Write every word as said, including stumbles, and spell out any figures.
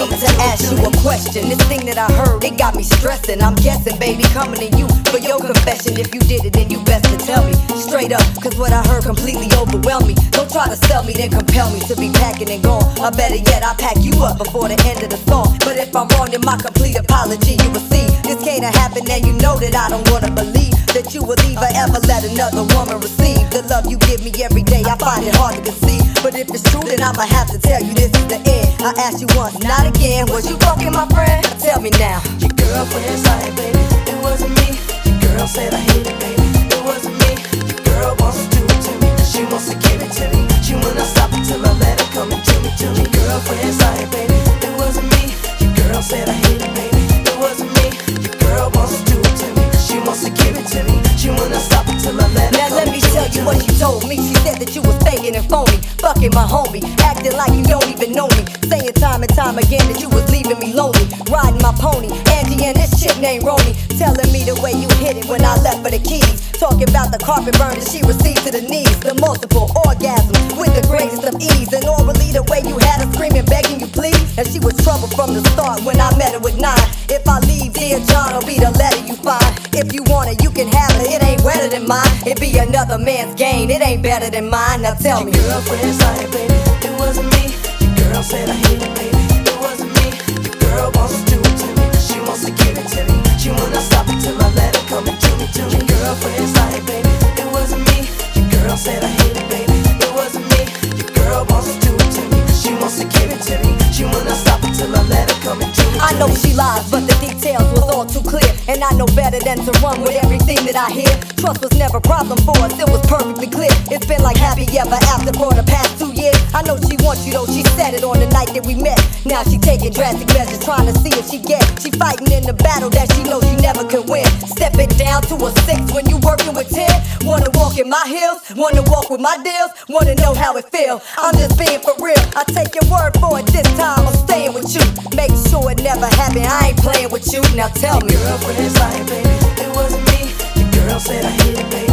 look to ask you a question. This thing that I heard, it got me stressing. I'm guessing, baby, coming to you for your confession. If you did it, then you best to tell me straight up, cause what I heard completely overwhelmed me. Don't try to sell me, then compel me to be packing and gone. Or better yet, I pack you up before the end of the song. But if I'm wrong, then my complete apology, you will see. This can't happen, and you know that I don't wanna believe that you will leave or ever let another woman receive the love you give me every day. I find it hard to conceive, but if it's true, then I'ma have to tell you this is the end. I asked you once, not again. Was you fucking my friend? Tell me now. Your girlfriend's like, baby, it wasn't me. Your girl said I hate it, baby, it wasn't me. Your girl wants to do it to me, she wants to give it to me. She will not stop until I let her come and do me to me. Your girlfriend's like, baby, it wasn't me. Your girl said I hate it, baby, it wasn't me. Your girl wants to do it to me, she wants to give it to me. She will not stop until I let her now come let me tell you what you told me. She said that you was faking and phony, fucking my homie, acting like you don't even know me, saying time and time again that you was leaving me lonely, riding my pony, Angie and this chick named Roni, telling me the way you hit it when I left for the keys, talking about the carpet burn that she received to the knees, the multiple orgasms with the greatest of ease, and orally the way you had her screaming, begging you please. And she was trouble from the start when I met her with nine. If I leave, dear John, will be the letter you find. If you want it, you can have it. It ain't wetter than mine. It be another man's game. It ain't better than mine. Now tell me. Your girlfriend's like, baby, it wasn't me. Your girl said I hate it, baby, it wasn't me. Your girl wants to do it to me, she wants to give it to me. She will not stop until I let her come and do me to me. Your girlfriend's like, baby, it wasn't me. Your girl said I hate it, baby, it wasn't me. Your girl wants to do it to me, she wants to give it to me. She will not stop until I let her come and do me to me. I know she lies, but the details was all too clear, and I know better than to run with everything that I hear. Trust was never a problem for us, it was perfectly clear. It's been like happy ever after for the past two years. I know she wants you though, she said it on the night that we met. Now she taking drastic measures, trying to see if she get. She fighting in the battle that she knows she never can win. Step it down to a six when you working with ten. Wanna walk in my heels, wanna walk with my deals, wanna know how it feel. I'm just being for real, I take your word for it this time, I'm staying with you. Make sure it never happened, I ain't playing with you. Now tell me. Your girlfriend's like, baby, it wasn't me. Your girl said I hate it, baby,